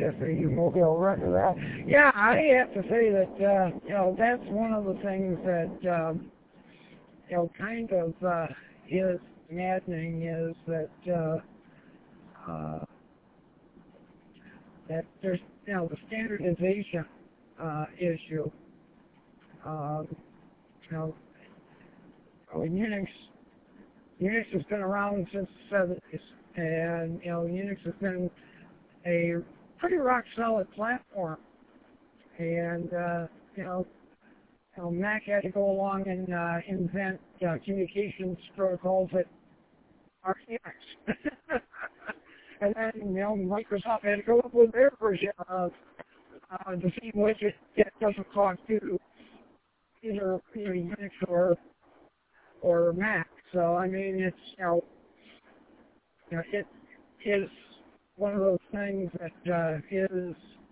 you will run to that. Yeah, I have to say that, that's one of the things that, kind of is maddening is that, that there's, the standardization issue. Unix has been around since the 70s, and Unix has been a pretty rock solid platform. And Mac had to go along and invent communications protocols that are Unix. And then Microsoft had to go up with their version of the same widget that doesn't cost you either Unix or Mac. So I mean, it's it is one of those things that is